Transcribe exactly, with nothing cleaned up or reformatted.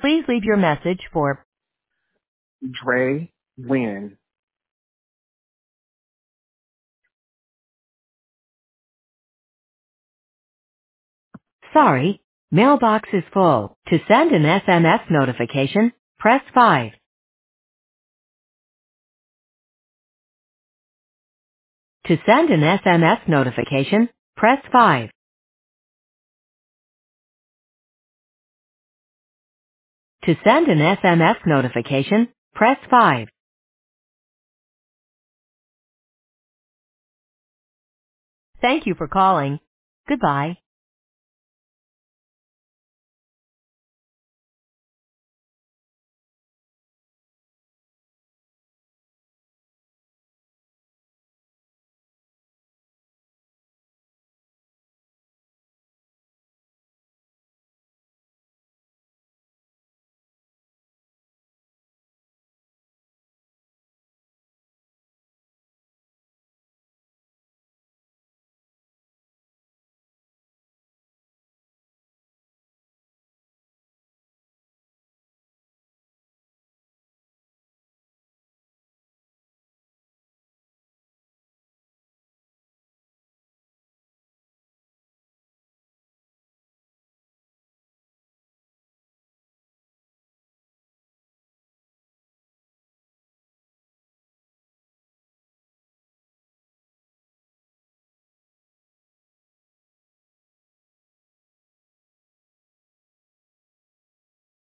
Please leave your message for Dre Win. sorry, mailbox is full. To send an S M S notification, press five. To send an S M S notification, press five. To send an S M S notification, press five. Thank you for calling. Goodbye.